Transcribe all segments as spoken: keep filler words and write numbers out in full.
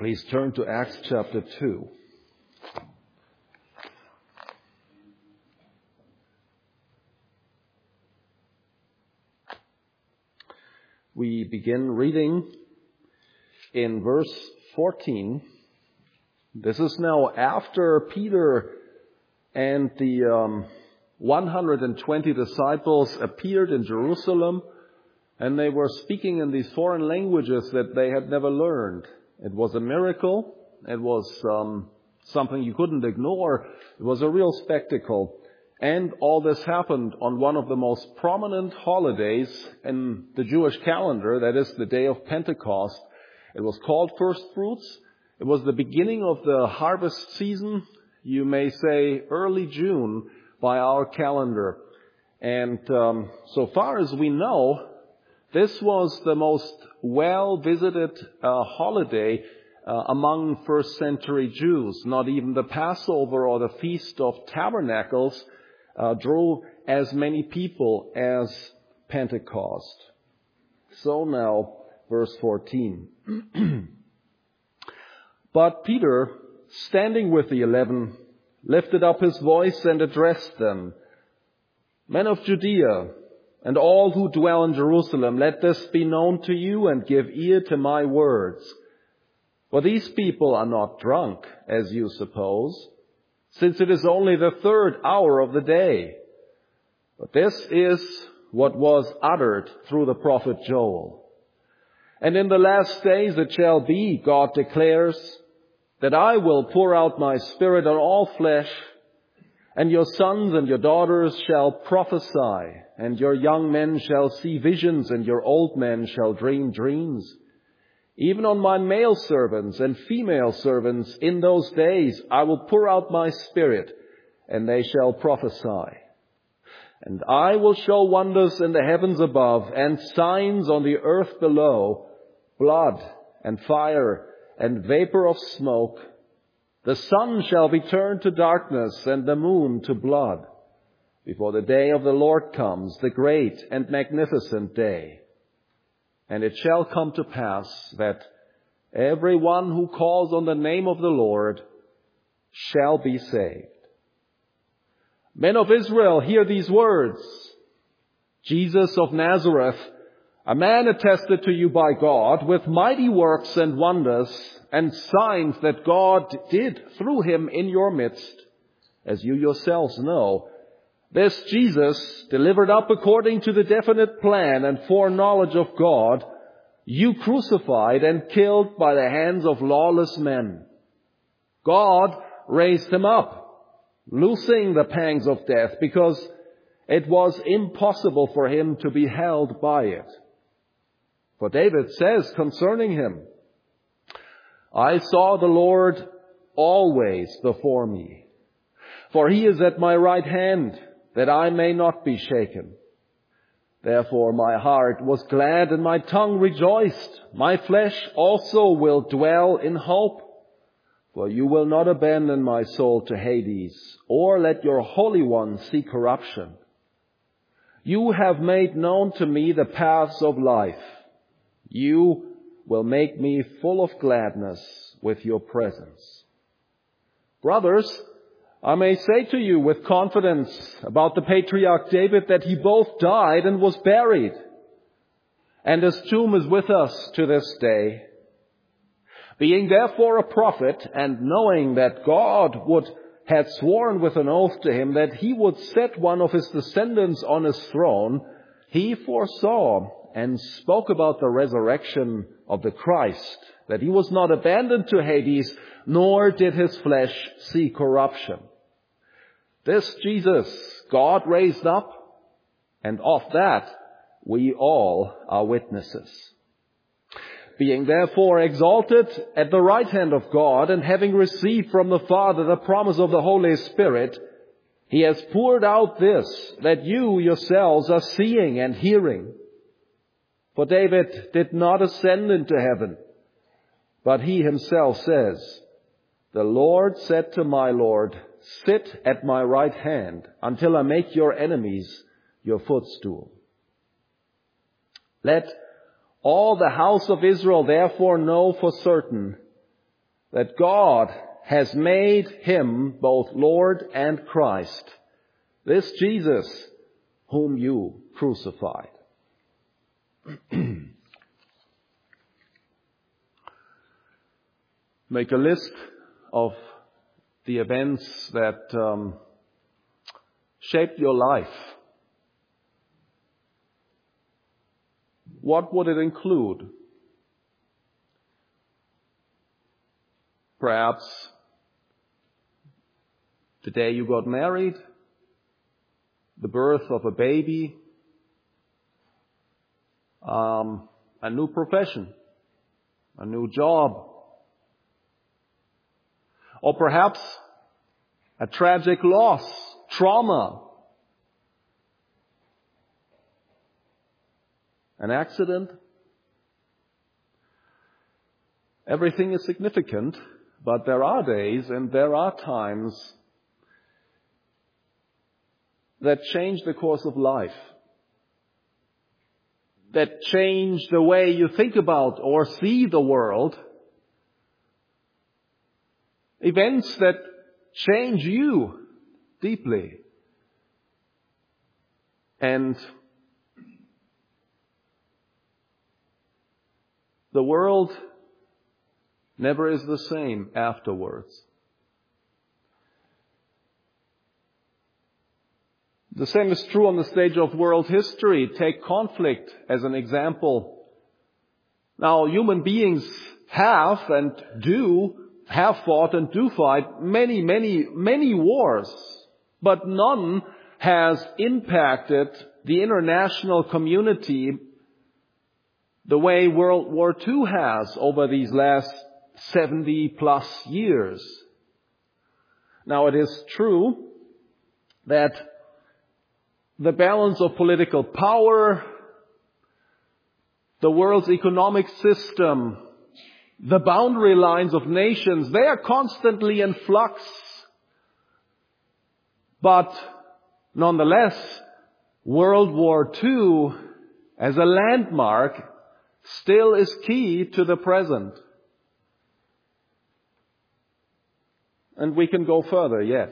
Please turn to Acts chapter two. We begin reading in verse fourteen. This is now after Peter and the um, one hundred twenty disciples appeared in Jerusalem, and they were speaking in these foreign languages that they had never learned. It was a miracle. It was um, something you couldn't ignore. It was a real spectacle. And all this happened on one of the most prominent holidays in the Jewish calendar, that is the day of Pentecost. It was called First Fruits. It was the beginning of the harvest season, you may say early June by our calendar. And um, so far as we know, this was the most well-visited uh, holiday uh, among first century Jews. Not even the Passover or the Feast of Tabernacles uh, drew as many people as Pentecost. So now, verse fourteen. But Peter, standing with the eleven, lifted up his voice and addressed them. Men of Judea, and all who dwell in Jerusalem, let this be known to you and give ear to my words. For these people are not drunk, as you suppose, since it is only the third hour of the day. But this is what was uttered through the prophet Joel. And in the last days it shall be, God declares, that I will pour out my Spirit on all flesh, and your sons and your daughters shall prophesy, and your young men shall see visions, and your old men shall dream dreams. Even on my male servants and female servants in those days I will pour out my Spirit, and they shall prophesy. And I will show wonders in the heavens above, and signs on the earth below, blood and fire and vapor of smoke. The sun shall be turned to darkness and the moon to blood, before the day of the Lord comes, the great and magnificent day. And it shall come to pass that every one who calls on the name of the Lord shall be saved. Men of Israel, hear these words. Jesus of Nazareth, a man attested to you by God with mighty works and wonders and signs that God did through him in your midst, as you yourselves know. This Jesus, delivered up according to the definite plan and foreknowledge of God, you crucified and killed by the hands of lawless men. God raised him up, loosing the pangs of death, because it was impossible for him to be held by it. For David says concerning him, I saw the Lord always before me, for he is at my right hand, that I may not be shaken. Therefore my heart was glad and my tongue rejoiced. My flesh also will dwell in hope. For you will not abandon my soul to Hades, or let your Holy One see corruption. You have made known to me the paths of life. You will make me full of gladness with your presence. Brothers, I may say to you with confidence about the patriarch David that he both died and was buried, and his tomb is with us to this day. Being therefore a prophet, and knowing that God would had sworn with an oath to him that he would set one of his descendants on his throne, he foresaw and spoke about the resurrection of the Christ, that he was not abandoned to Hades, nor did his flesh see corruption. This Jesus God raised up, and of that we all are witnesses. Being therefore exalted at the right hand of God, and having received from the Father the promise of the Holy Spirit, he has poured out this, that you yourselves are seeing and hearing. For David did not ascend into heaven, but he himself says, the Lord said to my Lord, sit at my right hand until I make your enemies your footstool. Let all the house of Israel therefore know for certain that God has made him both Lord and Christ, this Jesus whom you crucified. Make a list of the events that um, shaped your life. What would it include? Perhaps the day you got married, the birth of a baby, um, a new profession, a new job, or perhaps a tragic loss, trauma, an accident. Everything is significant, but there are days and there are times that change the course of life, that change the way you think about or see the world, events that change you deeply. And the world never is the same afterwards. The same is true on the stage of world history. Take conflict as an example. Now, human beings have and do, have fought and do fight many, many, many wars, but none has impacted the international community the way World War Two has over these last seventy plus years. Now, it is true that the balance of political power, the world's economic system, the boundary lines of nations, they are constantly in flux. But nonetheless, World War Two as a landmark still is key to the present. And we can go further yet.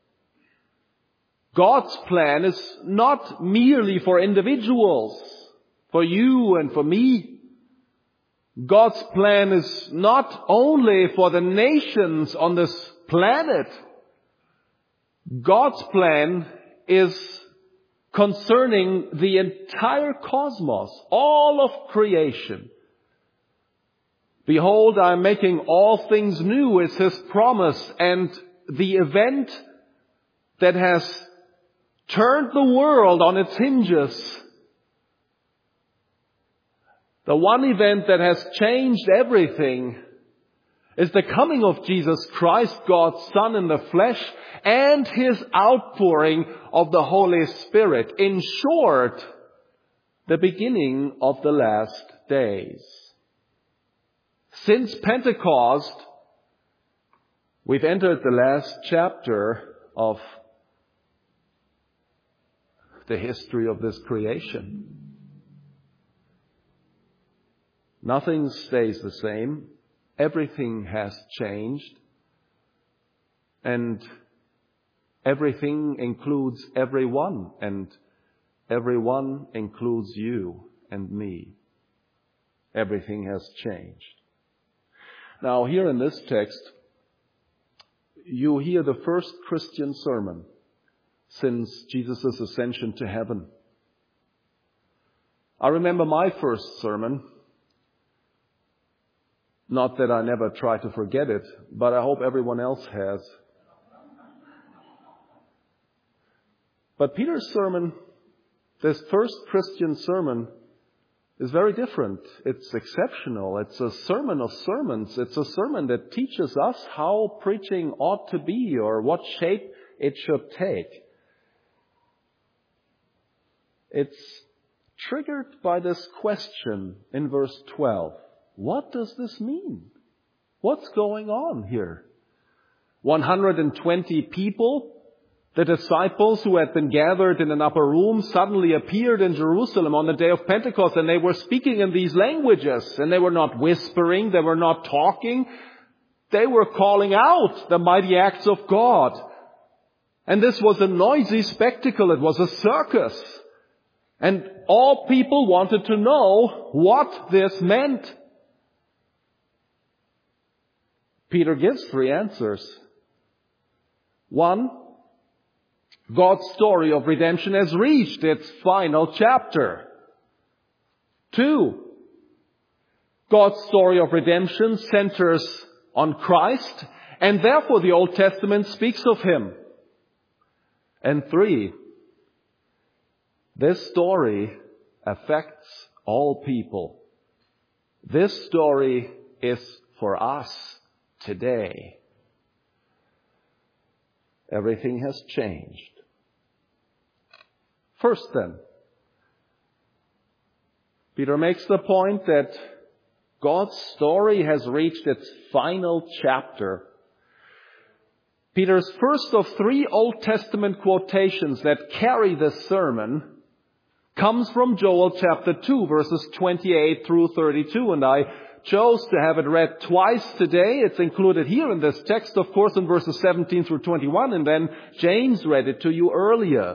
God's plan is not merely for individuals, for you and for me. God's plan is not only for the nations on this planet. God's plan is concerning the entire cosmos, all of creation. Behold, I am making all things new is His promise, and the event that has turned the world on its hinges, the one event that has changed everything, is the coming of Jesus Christ, God's Son in the flesh, and His outpouring of the Holy Spirit. In short, the beginning of the last days. Since Pentecost, we've entered the last chapter of the history of this creation. Nothing stays the same. Everything has changed. And everything includes everyone. And everyone includes you and me. Everything has changed. Now, here in this text, you hear the first Christian sermon since Jesus' ascension to heaven. I remember my first sermon. Not that I never try to forget it, but I hope everyone else has. But Peter's sermon, this first Christian sermon, is very different. It's exceptional. It's a sermon of sermons. It's a sermon that teaches us how preaching ought to be or what shape it should take. It's triggered by this question in verse twelve. What does this mean? What's going on here? one hundred twenty people, the disciples who had been gathered in an upper room, suddenly appeared in Jerusalem on the day of Pentecost, and they were speaking in these languages. And they were not whispering, they were not talking. They were calling out the mighty acts of God. And this was a noisy spectacle. It was a circus. And all people wanted to know what this meant. Peter gives three answers. One, God's story of redemption has reached its final chapter. Two, God's story of redemption centers on Christ, and therefore the Old Testament speaks of Him. And three, this story affects all people. This story is for us today. Everything has changed. First then, Peter makes the point that God's story has reached its final chapter. Peter's first of three Old Testament quotations that carry this sermon comes from Joel chapter two, verses twenty-eight through thirty-two, and I chose to have it read twice today. It's included here in this text, of course, in verses seventeen through twenty-one, and then James read it to you earlier.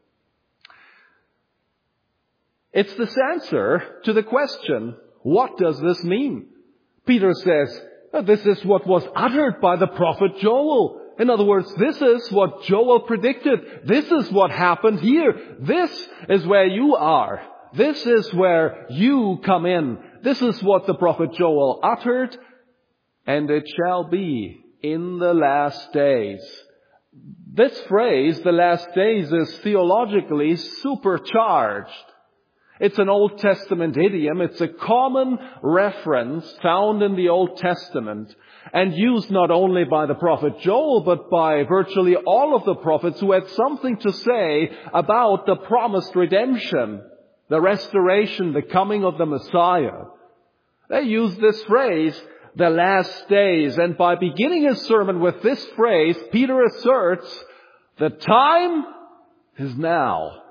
It's this answer to the question, what does this mean? Peter says, this is what was uttered by the prophet Joel. In other words, this is what Joel predicted. This is what happened here. This is where you are. This is where you come in. This is what the prophet Joel uttered, and it shall be in the last days. This phrase, the last days, is theologically supercharged. It's an Old Testament idiom. It's a common reference found in the Old Testament and used not only by the prophet Joel, but by virtually all of the prophets who had something to say about the promised redemption, the restoration, the coming of the Messiah. They use this phrase, the last days. And by beginning his sermon with this phrase, Peter asserts, the time is now.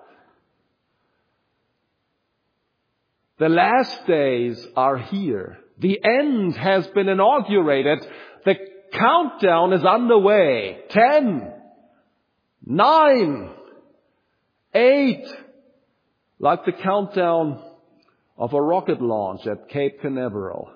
The last days are here. The end has been inaugurated. The countdown is underway. Ten, nine, eight, like the countdown of a rocket launch at Cape Canaveral.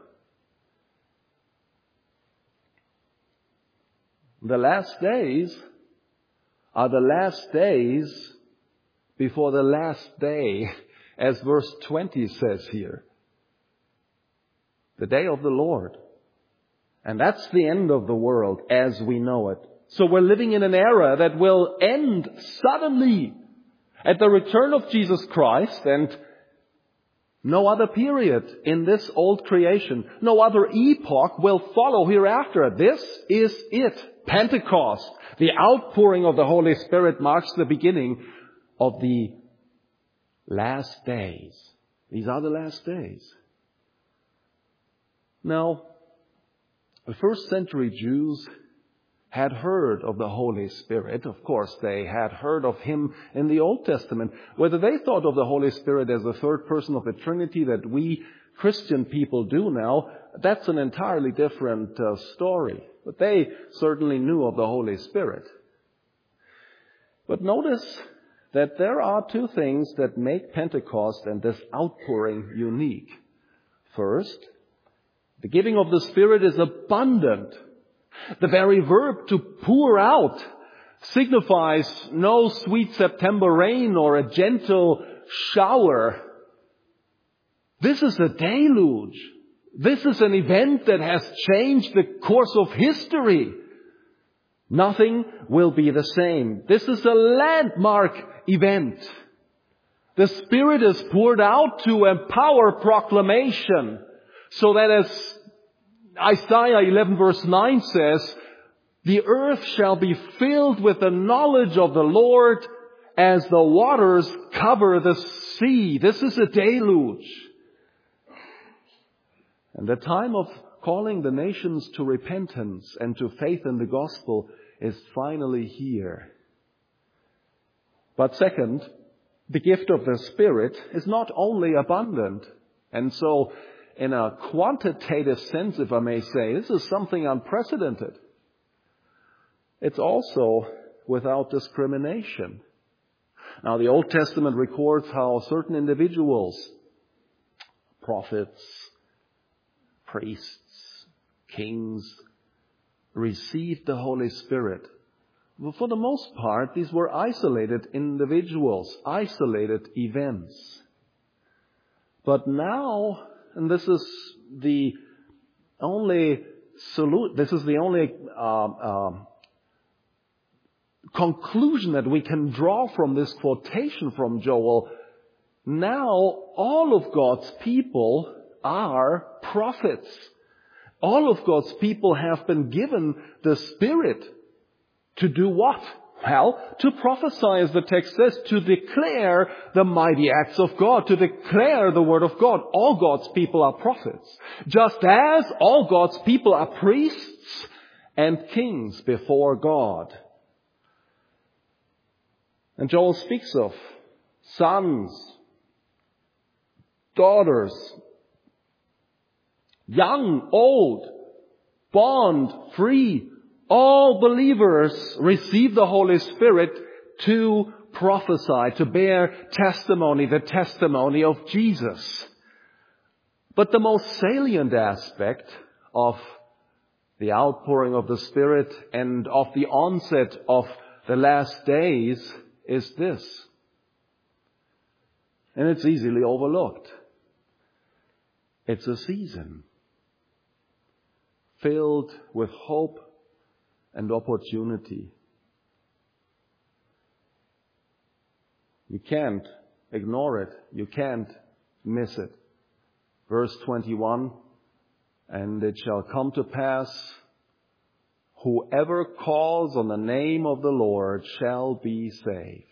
The last days are the last days before the last day, as verse twenty says here. The day of the Lord. And that's the end of the world as we know it. So we're living in an era that will end suddenly at the return of Jesus Christ, and no other period in this old creation, no other epoch will follow hereafter. This is it. Pentecost, the outpouring of the Holy Spirit, marks the beginning of the last days. These are the last days. Now, the first century Jews had heard of the Holy Spirit. Of course, they had heard of Him in the Old Testament. Whether they thought of the Holy Spirit as the third person of the Trinity that we Christian people do now, that's an entirely different uh, story. But they certainly knew of the Holy Spirit. But notice that there are two things that make Pentecost and this outpouring unique. First, the giving of the Spirit is abundant. The very verb to pour out signifies no sweet September rain or a gentle shower. This is a deluge. This is an event that has changed the course of history. Nothing will be the same. This is a landmark event. The Spirit is poured out to empower proclamation, so that as Isaiah eleven verse nine says, the earth shall be filled with the knowledge of the Lord as the waters cover the sea. This is a deluge. And the time of calling the nations to repentance and to faith in the gospel is finally here. But second, the gift of the Spirit is not only abundant. And so in a quantitative sense, if I may say, this is something unprecedented. It's also without discrimination. Now, the Old Testament records how certain individuals, prophets, priests, kings, received the Holy Spirit. Well, for the most part, these were isolated individuals, isolated events. But now, and this is the only solu- this is the only uh, uh, conclusion that we can draw from this quotation from Joel. Now, all of God's people are prophets. All of God's people have been given the Spirit to do what? Well, to prophesy, as the text says, to declare the mighty acts of God, to declare the word of God. All God's people are prophets, just as all God's people are priests and kings before God. And Joel speaks of sons, daughters, young, old, bond, free. All believers receive the Holy Spirit to prophesy, to bear testimony, the testimony of Jesus. But the most salient aspect of the outpouring of the Spirit and of the onset of the last days is this. And it's easily overlooked. It's a season filled with hope and opportunity. You can't ignore it. You can't miss it. Verse twenty-one, and it shall come to pass, whoever calls on the name of the Lord shall be saved.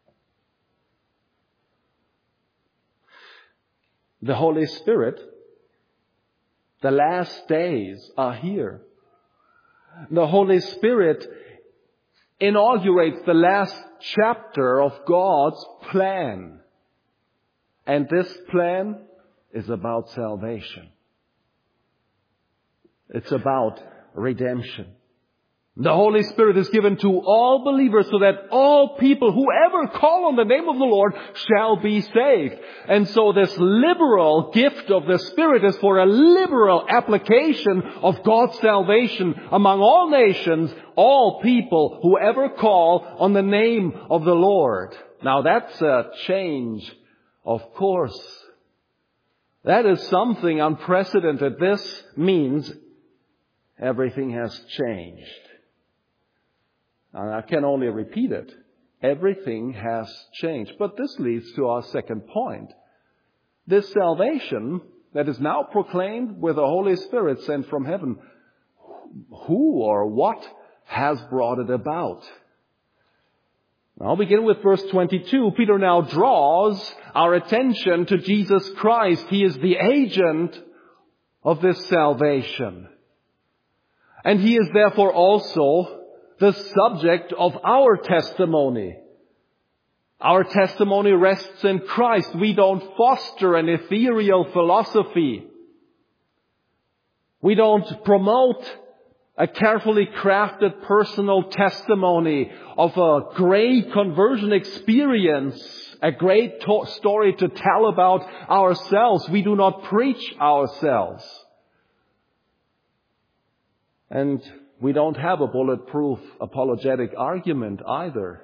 The Holy Spirit, the last days are here. The Holy Spirit inaugurates the last chapter of God's plan. And this plan is about salvation. It's about redemption. The Holy Spirit is given to all believers so that all people, whoever call on the name of the Lord, shall be saved. And so this liberal gift of the Spirit is for a liberal application of God's salvation among all nations, all people, whoever call on the name of the Lord. Now that's a change, of course. That is something unprecedented. This means everything has changed. And I can only repeat it. Everything has changed. But this leads to our second point. This salvation that is now proclaimed with the Holy Spirit sent from heaven, who or what has brought it about? I'll begin with verse twenty-two. Peter now draws our attention to Jesus Christ. He is the agent of this salvation. And He is therefore also the subject of our testimony. Our testimony rests in Christ. We don't foster an ethereal philosophy. We don't promote a carefully crafted personal testimony of a great conversion experience, a great to- story to tell about ourselves. We do not preach ourselves. And we don't have a bulletproof apologetic argument either,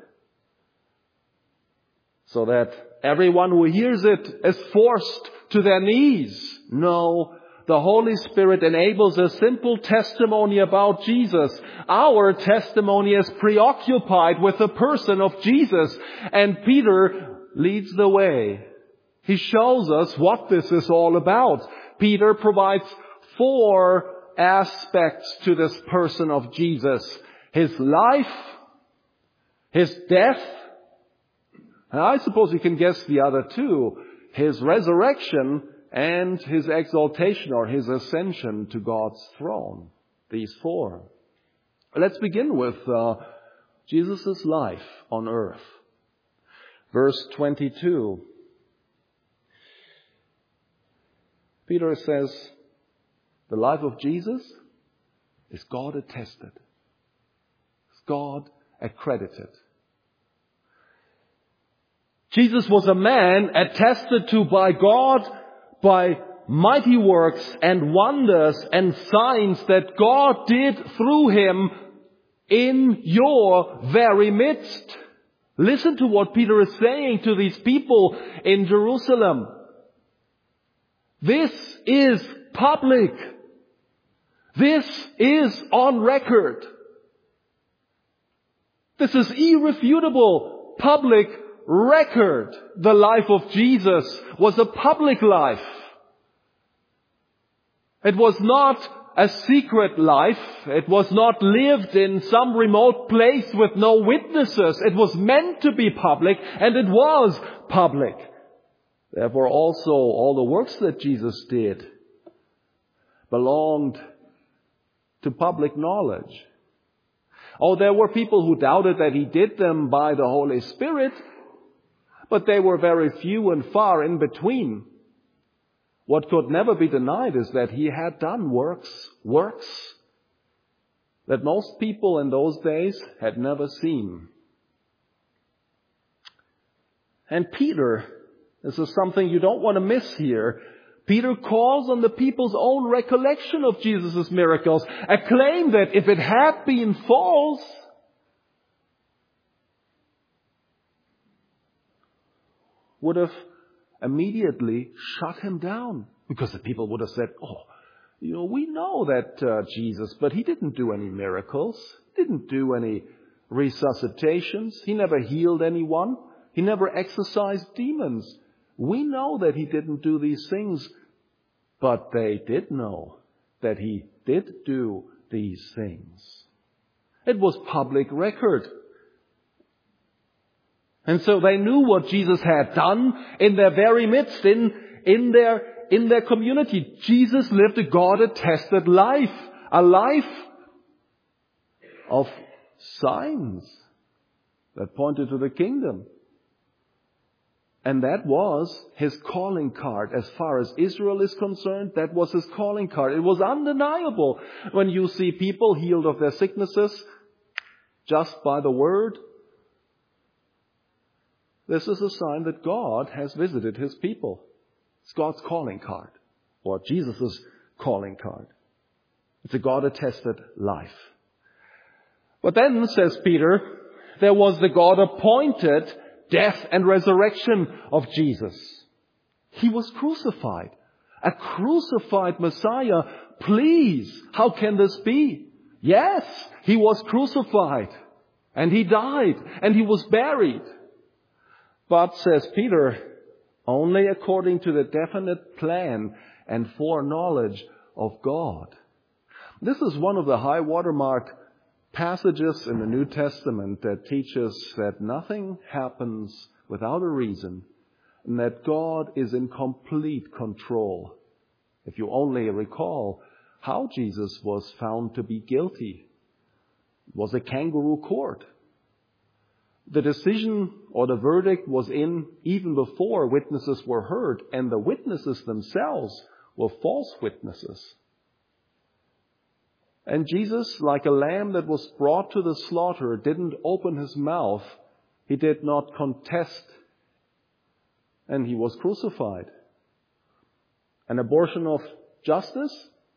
so that everyone who hears it is forced to their knees. No, the Holy Spirit enables a simple testimony about Jesus. Our testimony is preoccupied with the person of Jesus, and Peter leads the way. He shows us what this is all about. Peter provides four aspects to this person of Jesus. His life, His death, and I suppose you can guess the other two, His resurrection and His exaltation or His ascension to God's throne. These four. Let's begin with uh, Jesus' life on earth. Verse twenty-two. Peter says, the life of Jesus is God attested. It's God accredited. Jesus was a man attested to by God by mighty works and wonders and signs that God did through him in your very midst. Listen to what Peter is saying to these people in Jerusalem. This is public. This is on record. This is irrefutable public record. The life of Jesus was a public life. It was not a secret life. It was not lived in some remote place with no witnesses. It was meant to be public, and it was public. Therefore also all the works that Jesus did belonged to public knowledge. Oh, there were people who doubted that he did them by the Holy Spirit, but they were very few and far in between. What could never be denied is that he had done works, works that most people in those days had never seen. And Peter, this is something you don't want to miss here. Peter calls on the people's own recollection of Jesus' miracles, a claim that if it had been false, would have immediately shut him down. Because the people would have said, oh, you know, we know that uh, Jesus, but he didn't do any miracles. He didn't do any resuscitations. He never healed anyone. He never exorcised demons. We know that he didn't do these things, but they did know that he did do these things. It was public record. And so they knew what Jesus had done in their very midst, in, in their, in their community. Jesus lived a God-attested life, a life of signs that pointed to the kingdom. And that was his calling card. As far as Israel is concerned, that was his calling card. It was undeniable when you see people healed of their sicknesses just by the word. This is a sign that God has visited his people. It's God's calling card, or Jesus' calling card. It's a God-attested life. But then, says Peter, there was the God-appointed death and resurrection of Jesus. He was crucified. A crucified Messiah. Please, how can this be? Yes, he was crucified. And he died. And he was buried. But, says Peter, only according to the definite plan and foreknowledge of God. This is one of the high watermark passages in the New Testament that teaches that nothing happens without a reason and that God is in complete control. If you only recall how Jesus was found to be guilty, it was a kangaroo court. The decision or the verdict was in even before witnesses were heard, and the witnesses themselves were false witnesses. And Jesus, like a lamb that was brought to the slaughter, didn't open his mouth. He did not contest. And he was crucified. An abortion of justice?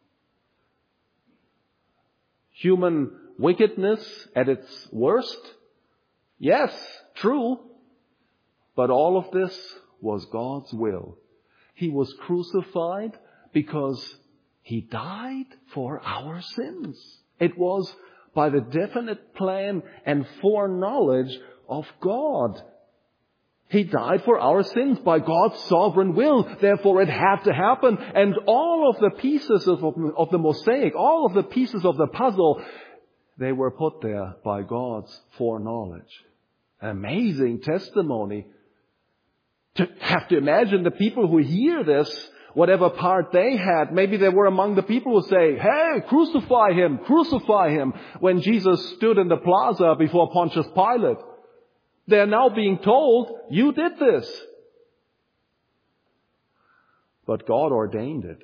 Human wickedness at its worst? Yes, true. But all of this was God's will. He was crucified because he died for our sins. It was by the definite plan and foreknowledge of God. He died for our sins by God's sovereign will. Therefore, it had to happen. And all of the pieces of, of the mosaic, all of the pieces of the puzzle, they were put there by God's foreknowledge. An amazing testimony. To have to imagine the people who hear this, whatever part they had, maybe they were among the people who say, hey, crucify him, crucify him, when Jesus stood in the plaza before Pontius Pilate. They're now being told, you did this. but God ordained it.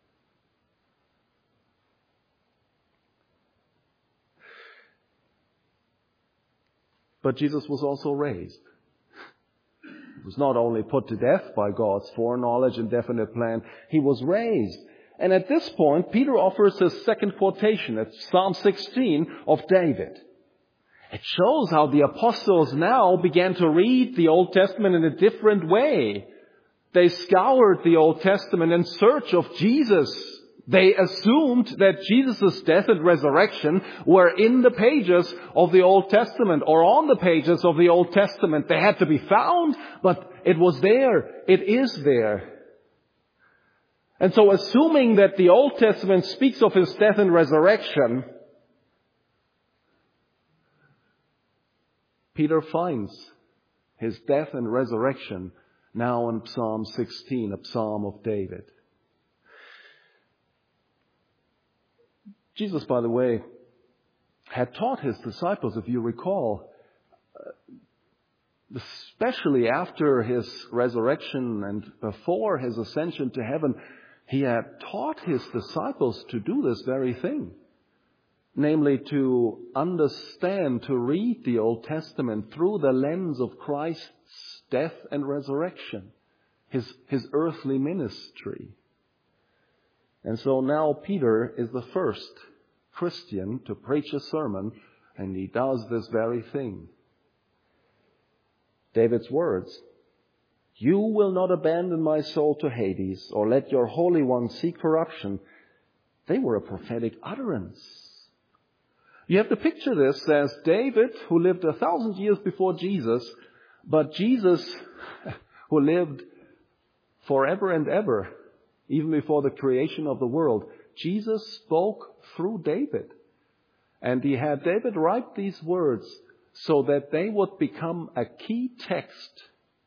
But Jesus was also raised. He was not only put to death by God's foreknowledge and definite plan, he was raised. And at this point, Peter offers his second quotation. It's Psalm sixteen of David. It shows how the apostles now began to read the Old Testament in a different way. They scoured the Old Testament in search of Jesus. They assumed that Jesus' death and resurrection were in the pages of the Old Testament or on the pages of the Old Testament. They had to be found, but it was there. It is there. And so assuming that the Old Testament speaks of his death and resurrection, Peter finds his death and resurrection now in Psalm sixteen, a psalm of David. Jesus, by the way, had taught his disciples, if you recall, especially after his resurrection and before his ascension to heaven, he had taught his disciples to do this very thing. Namely, to understand, to read the Old Testament through the lens of Christ's death and resurrection, his, his earthly ministry. And so now Peter is the first Christian to preach a sermon, and he does this very thing. David's words, "You will not abandon my soul to Hades, or let your Holy One see corruption," they were a prophetic utterance. You have to picture this as David, who lived a thousand years before Jesus, but Jesus, who lived forever and ever, even before the creation of the world. Jesus spoke through David. And he had David write these words so that they would become a key text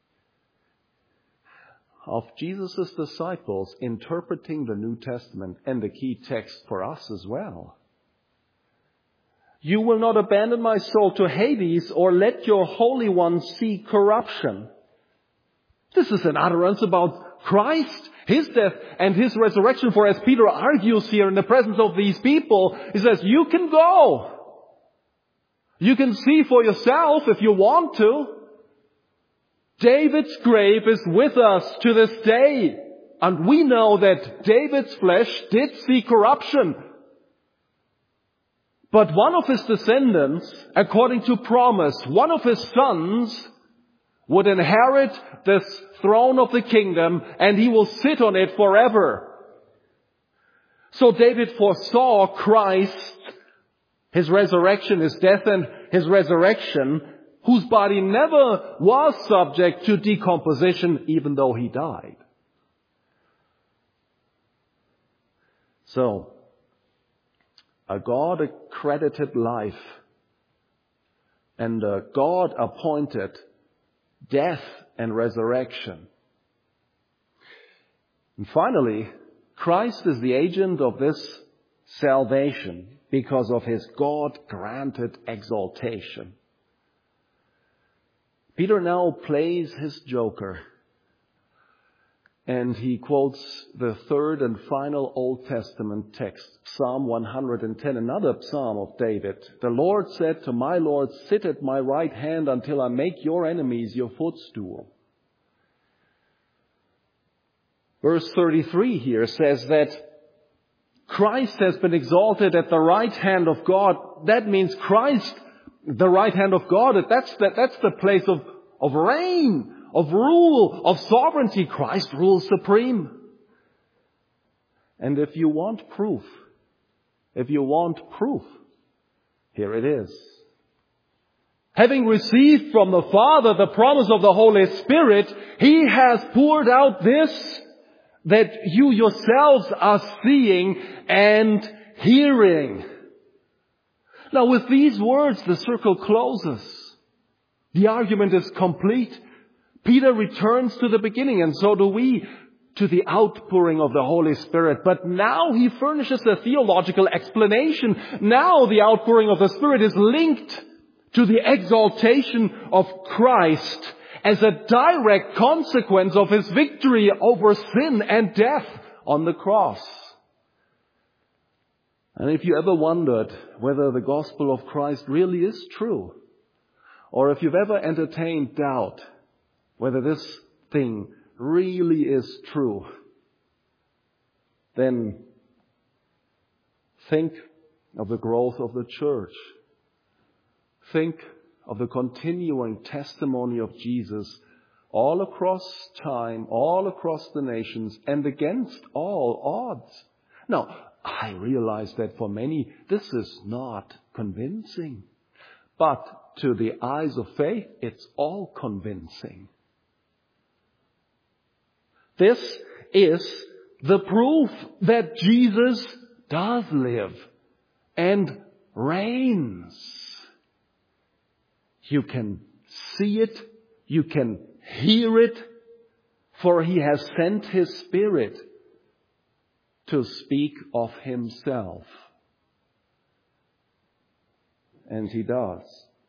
of Jesus' disciples interpreting the New Testament, and the key text for us as well. "You will not abandon my soul to Hades, or let your Holy One see corruption." This is an utterance about Christ, his death and his resurrection. For as Peter argues here in the presence of these people, he says, you can go. You can see for yourself if you want to. David's grave is with us to this day. And we know that David's flesh did see corruption. But one of his descendants, according to promise, one of his sons would inherit this throne of the kingdom, and he will sit on it forever. So David foresaw Christ, his resurrection, his death and his resurrection, whose body never was subject to decomposition, even though he died. So, a God-accredited life and a God-appointed death and resurrection. And finally, Christ is the agent of this salvation because of his God-granted exaltation. Peter now plays his joker, and he quotes the third and final Old Testament text, Psalm one hundred ten, another psalm of David. "The Lord said to my Lord, sit at my right hand until I make your enemies your footstool." Verse thirty-three here says that Christ has been exalted at the right hand of God. That means Christ, the right hand of God, that's the, that's the place of, of reign, of rule, of sovereignty. Christ rules supreme. And if you want proof, if you want proof, here it is. Having received from the Father the promise of the Holy Spirit, He has poured out this that you yourselves are seeing and hearing. Now with these words, the circle closes. The argument is complete. Peter returns to the beginning, and so do we, to the outpouring of the Holy Spirit. But now he furnishes a theological explanation. Now the outpouring of the Spirit is linked to the exaltation of Christ. as a direct consequence of his victory over sin and death on the cross. And if you ever wondered whether the gospel of Christ really is true, or if you've ever entertained doubt whether this thing really is true, then think of the growth of the church. Think of the continuing testimony of Jesus all across time, all across the nations, and against all odds. Now, I realize that for many, this is not convincing. But to the eyes of faith, it's all convincing. This is the proof that Jesus does live and reigns. You can see it, you can hear it, for he has sent his Spirit to speak of himself. And he does.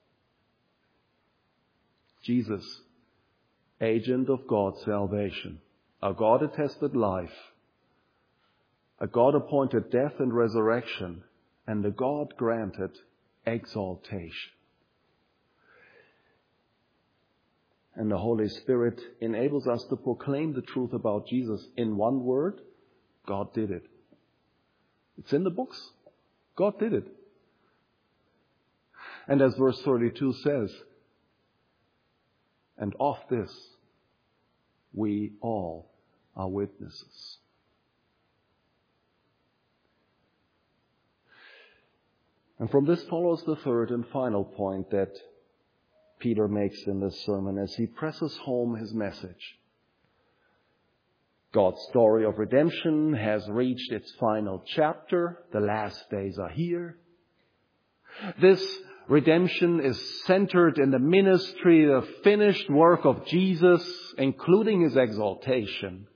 Jesus, agent of God's salvation, a God-attested life, a God-appointed death and resurrection, and a God-granted exaltation. And the Holy Spirit enables us to proclaim the truth about Jesus in one word: God did it. It's in the books. God did it. And as verse thirty-two says, and of this we all are witnesses. And from this follows the third and final point that Peter makes in this sermon as he presses home his message. God's story of redemption has reached its final chapter. The last days are here. This redemption is centered in the ministry, the finished work of Jesus, including his exaltation.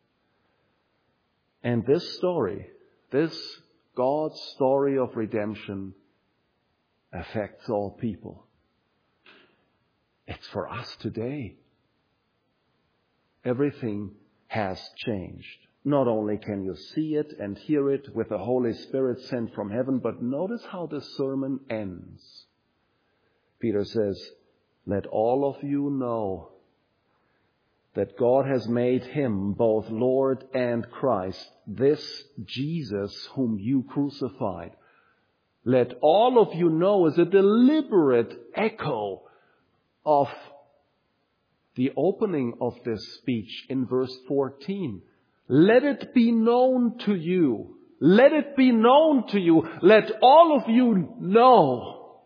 And this story, this God's story of redemption, affects all people. It's for us today. Everything has changed. Not only can you see it and hear it with the Holy Spirit sent from heaven, but notice how the sermon ends. Peter says, let all of you know that God has made him both Lord and Christ, this Jesus whom you crucified. Let all of you know is a deliberate echo of the opening of this speech in verse fourteen. Let it be known to you. Let it be known to you. Let all of you know.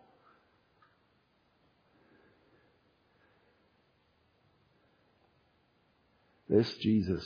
This Jesus,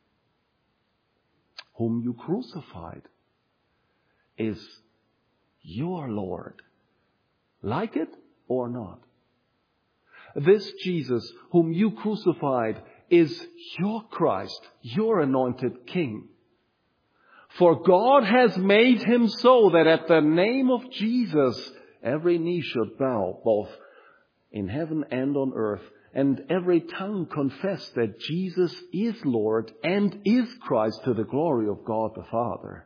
whom you crucified, is your Lord. Like it or not? This Jesus, whom you crucified, is your Christ, your anointed King. For God has made him so that at the name of Jesus, every knee should bow, both in heaven and on earth, and every tongue confess that Jesus is Lord and is Christ, to the glory of God the Father.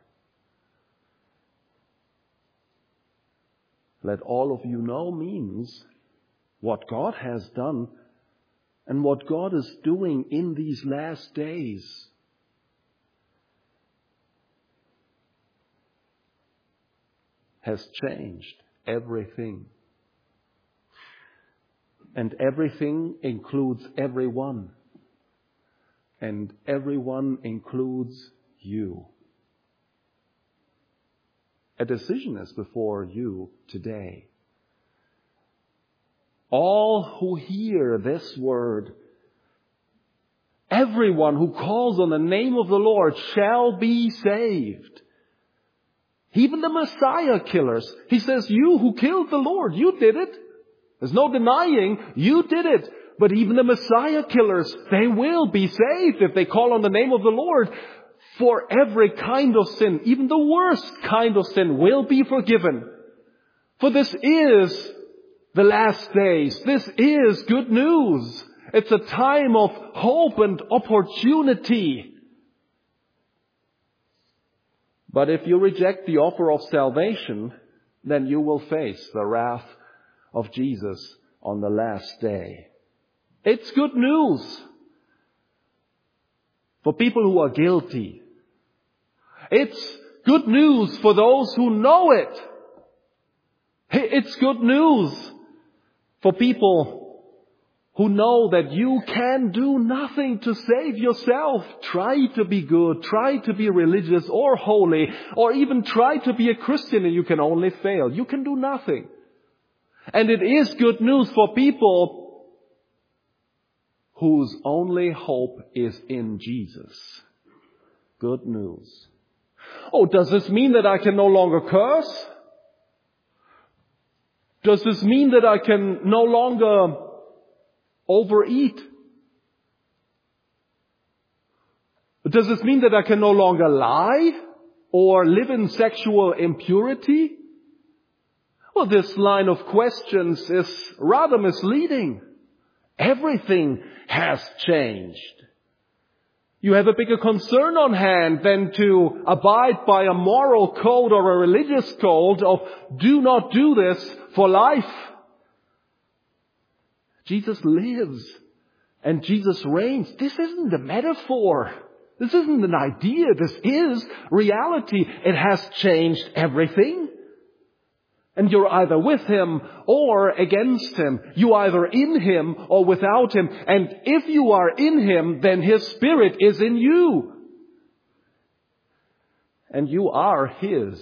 Let all of you know means what God has done and what God is doing in these last days. Has changed everything. And everything includes everyone. And everyone includes you. A decision is before you today. All who hear this word, everyone who calls on the name of the Lord shall be saved. Even the Messiah killers. He says, you who killed the Lord, you did it. There's no denying, you did it. But even the Messiah killers, they will be saved if they call on the name of the Lord. For every kind of sin, even the worst kind of sin, will be forgiven. For this is the last days. This is good news. It's a time of hope and opportunity. But if you reject the offer of salvation, then you will face the wrath of Jesus on the last day. It's good news for people who are guilty. It's good news for those who know it. It's good news for people who know that you can do nothing to save yourself. Try to be good, try to be religious or holy, or even try to be a Christian and you can only fail. You can do nothing. And it is good news for people whose only hope is in Jesus. Good news. Oh, does this mean that I can no longer curse? Does this mean that I can no longer overeat? Does this mean that I can no longer lie or live in sexual impurity? Well, this line of questions is rather misleading. Everything has changed. You have a bigger concern on hand than to abide by a moral code or a religious code of do not do this for life. Jesus lives and Jesus reigns. This isn't a metaphor. This isn't an idea. This is reality. It has changed everything. And you're either with Him or against Him. You're either in Him or without Him. And if you are in Him, then His Spirit is in you. And you are His.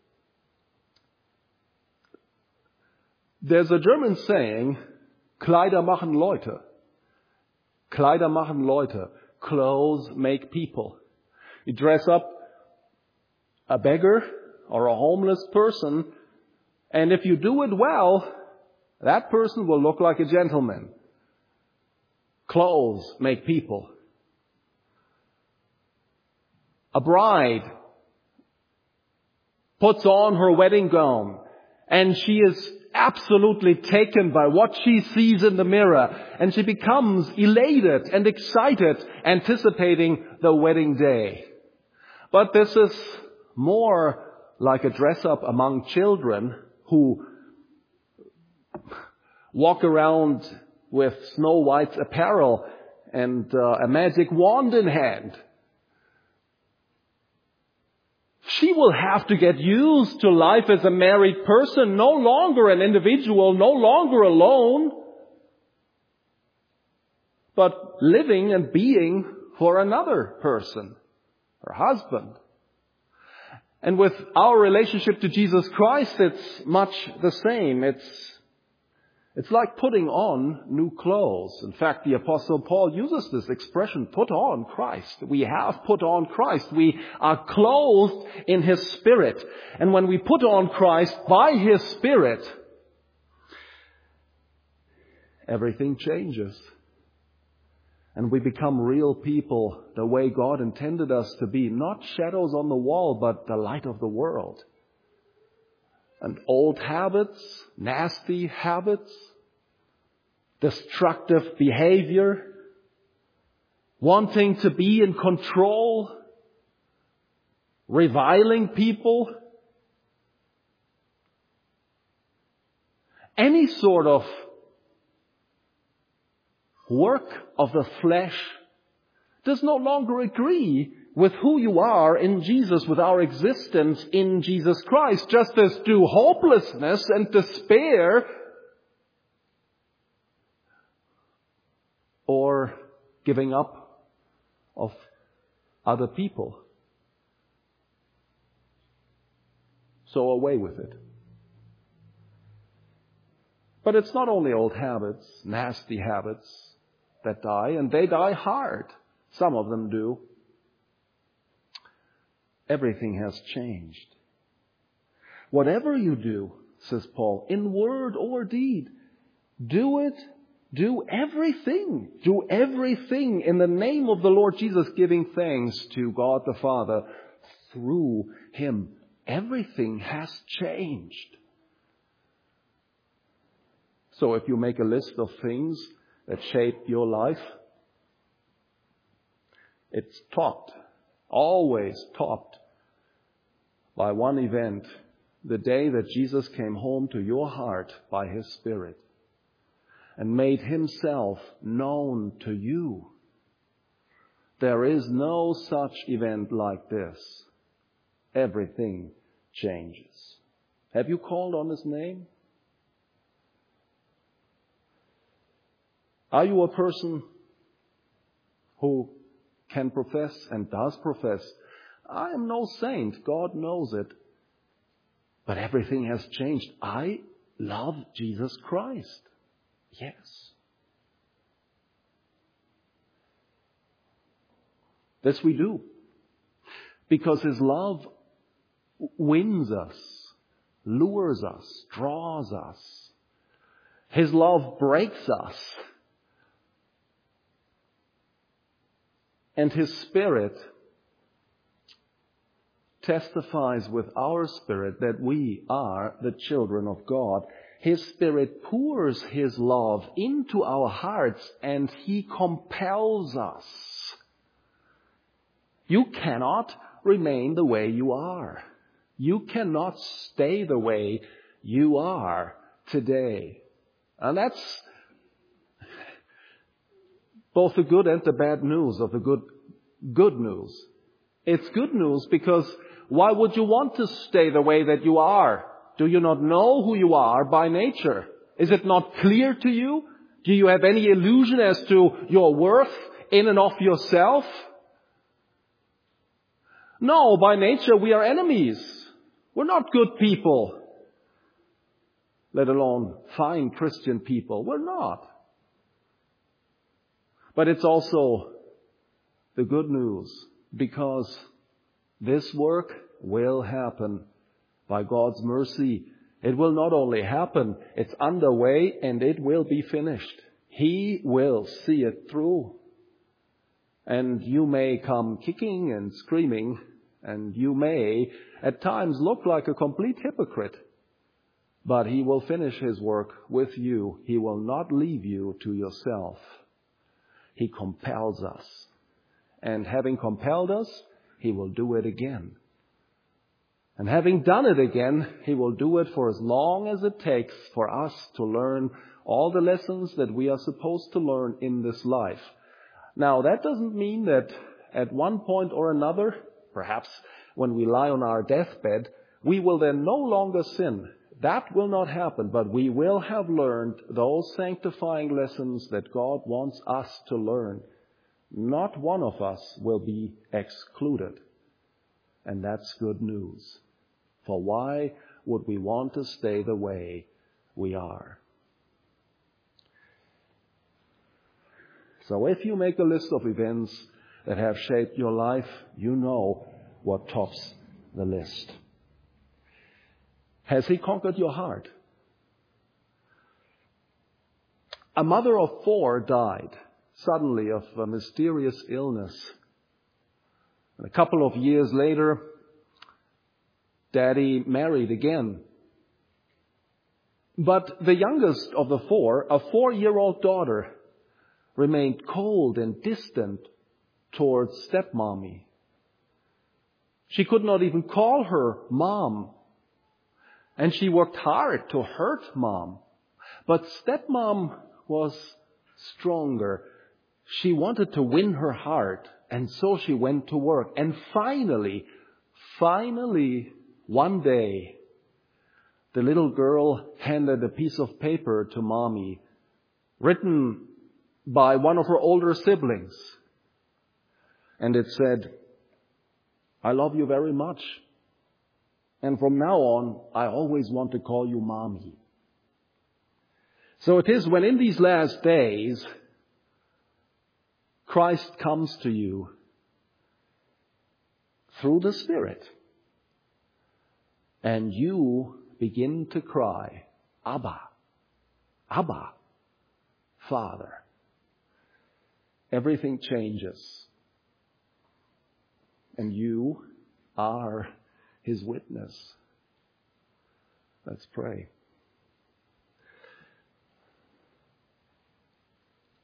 There's a German saying, Kleider machen Leute. Kleider machen Leute. Clothes make people. You dress up a beggar or a homeless person, and if you do it well, that person will look like a gentleman. Clothes make people. A bride puts on her wedding gown, and she is absolutely taken by what she sees in the mirror, and she becomes elated and excited, anticipating the wedding day. But this is more like a dress-up among children who walk around with Snow White's apparel and uh, a magic wand in hand. She will have to get used to life as a married person, no longer an individual, no longer alone, but living and being for another person, her husband. And with our relationship to Jesus Christ, it's much the same. It's It's like putting on new clothes. In fact, the Apostle Paul uses this expression, put on Christ. We have put on Christ. We are clothed in His Spirit. And when we put on Christ by His Spirit, everything changes. And we become real people the way God intended us to be. Not shadows on the wall, but the light of the world. And old habits, nasty habits, destructive behavior, wanting to be in control, reviling people, any sort of work of the flesh does no longer agree with who you are in Jesus, with our existence in Jesus Christ, just as do hopelessness and despair or giving up of other people. So away with it. But it's not only old habits, nasty habits that die, and they die hard. Some of them do. Everything has changed. Whatever you do, says Paul, in word or deed, do it, do everything, do everything in the name of the Lord Jesus, giving thanks to God the Father through Him. Everything has changed. So if you make a list of things that shaped your life? It's topped, always topped, by one event, the day that Jesus came home to your heart by His Spirit and made Himself known to you. There is no such event like this. Everything changes. Have you called on His name? Are you a person who can profess and does profess, I am no saint, God knows it, but everything has changed. I love Jesus Christ. Yes. This we do. Because His love wins us, lures us, draws us. His love breaks us. And His Spirit testifies with our spirit that we are the children of God. His Spirit pours His love into our hearts and He compels us. You cannot remain the way you are. You cannot stay the way you are today. And that's both the good and the bad news of the good, good news. It's good news because why would you want to stay the way that you are? Do you not know who you are by nature? Is it not clear to you? Do you have any illusion as to your worth in and of yourself? No, by nature we are enemies. We're not good people, let alone fine Christian people. We're not. But it's also the good news because this work will happen by God's mercy. It will not only happen, it's underway and it will be finished. He will see it through. And you may come kicking and screaming, and you may at times look like a complete hypocrite. But He will finish His work with you. He will not leave you to yourself. He compels us. And having compelled us, He will do it again. And having done it again, He will do it for as long as it takes for us to learn all the lessons that we are supposed to learn in this life. Now, that doesn't mean that at one point or another, perhaps when we lie on our deathbed, we will then no longer sin. That will not happen, but we will have learned those sanctifying lessons that God wants us to learn. Not one of us will be excluded. And that's good news. For why would we want to stay the way we are? So if you make a list of events that have shaped your life, you know what tops the list. Has He conquered your heart? A mother of four died suddenly of a mysterious illness. And a couple of years later, Daddy married again. But the youngest of the four, a four-year-old daughter, remained cold and distant towards stepmommy. She could not even call her mom. And she worked hard to hurt mom. But stepmom was stronger. She wanted to win her heart. And so she went to work. And finally, finally, one day, the little girl handed a piece of paper to mommy, written by one of her older siblings. And it said, I love you very much. And from now on, I always want to call you mommy. So it is when in these last days, Christ comes to you through the Spirit. And you begin to cry, Abba, Abba, Father. Everything changes. And you are His witness. Let's pray.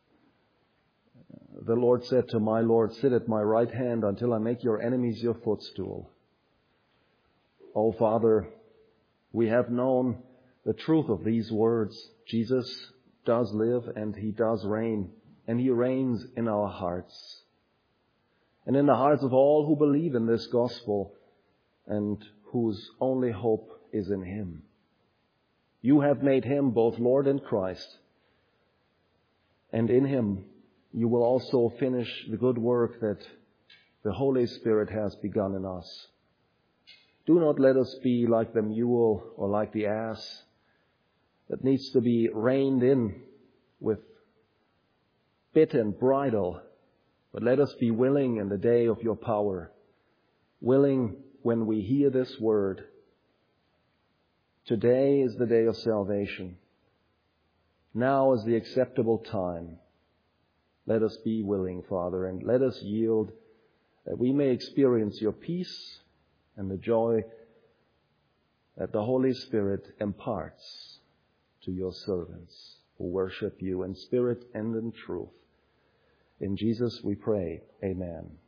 the Lord said to my Lord, sit at my right hand until I make your enemies your footstool. Oh, Father, we have known the truth of these words. Jesus does live and he does reign, and he reigns in our hearts and in the hearts of all who believe in this gospel and whose only hope is in him. You have made him both Lord and Christ, and in him you will also finish the good work that the Holy Spirit has begun in us. Do not let us be like the mule or like the ass that needs to be reined in with bit and bridle, but let us be willing in the day of your power, willing when we hear this word. Today is the day of salvation. Now is the acceptable time. Let us be willing, Father, and let us yield that we may experience your peace and the joy that the Holy Spirit imparts to your servants who worship you in spirit and in truth. In Jesus we pray. Amen.